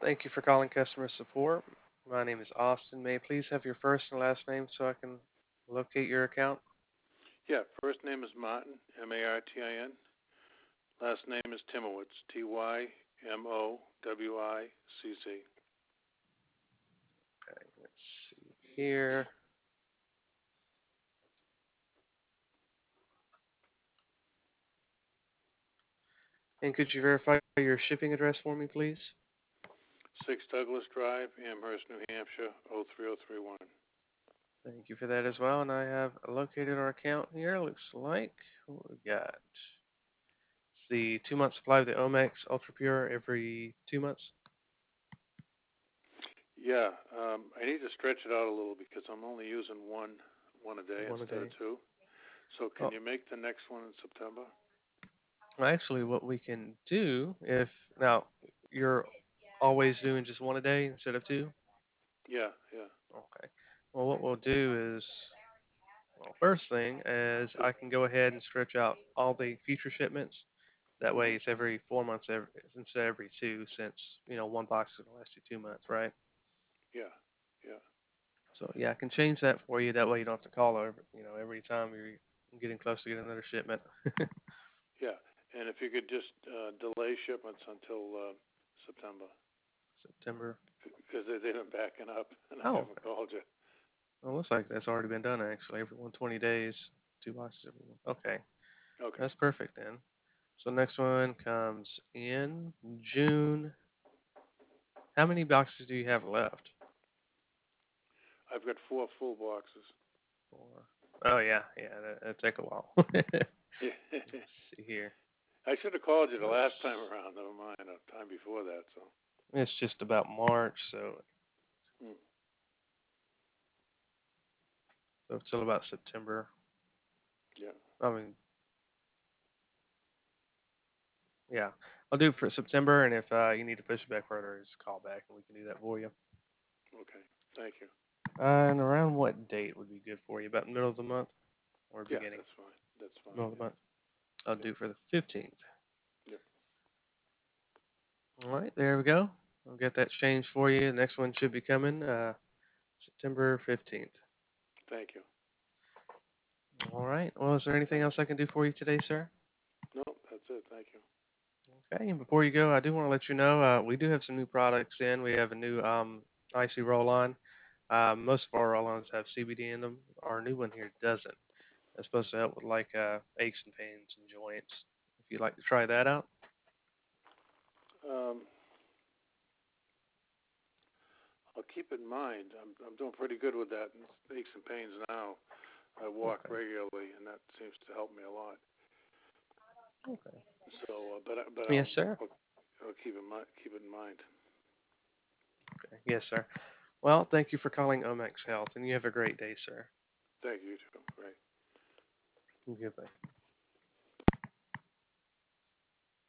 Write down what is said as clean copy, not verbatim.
Thank you for calling customer support. My name is Austin. May I please have your first and last name so I can locate your account? Yeah, first name is Martin, Martin. Last name is Timowitz, Tymowicz. Okay, let's see here. And could you verify your shipping address for me, please? 6 Douglas Drive, Amherst, New Hampshire, 03031. Thank you for that as well. And I have located our account here. Looks like what we got. It's the 2 month supply of the Omex Ultra Pure every 2 months. Yeah, I need to stretch it out a little because I'm only using one a day One a instead of day. two. So can Oh, you make the next one in September? well, actually, what we can do if now you're always doing just one a day instead of two. Yeah, yeah. Okay. Well, what we'll do is, well, first thing is I can go ahead and stretch out all the future shipments. That way, Mhm. it's every 4 months instead of every two, since one box is gonna last you 2 months, right? Yeah, yeah, So yeah, I can change that for you. That way, you don't have to call every time you're getting close to getting another shipment. yeah. And if you could just delay shipments until September September. because they've been backing up and I Oh, haven't okay. called you. Well, looks like that's already been done actually. Every 120 days, 2 boxes every one. Okay, Okay. that's perfect then. So next one comes in June. How many boxes do you have left? I've got 4 full boxes. Four. Oh yeah, yeah, that take a while. Yeah. Let's see here. I should have called you the last time March. around. Never mind, a time before that. So, It's just about March, hmm. so it's still about September. Yeah. I mean, yeah, I'll do it for September, and if you need to push it back further, just call back and we can do that for you. Okay. Thank you. And around what date would be good for you? About the middle of the month or Yeah, beginning? that's fine. That's fine. Middle of the Yeah. month. I'll Yeah. do for the 15th. Yep. All right, there we go. I'll get that changed for you. The next one should be coming September 15th. Thank you. All right. Well, is there anything else I can do for you today, sir? No, that's it. Thank you. Okay. And before you go, I do want to let you know we do have some new products in. We have a new icy roll on. Most of our roll ons have CBD in them. Our new one here doesn't. It's supposed to help with like aches and pains and joints. If you'd like to try that out. Um, I'll keep it in mind. I'm doing pretty good with that. Aches and pains now. I walk Okay. regularly, and that seems to help me a lot. Okay. So, but Yes, sir. I'll keep it in mind. Okay. Yes, sir. Well, thank you for calling Omex Health, and you have a great day, sir. Thank you too. Right. Goodbye.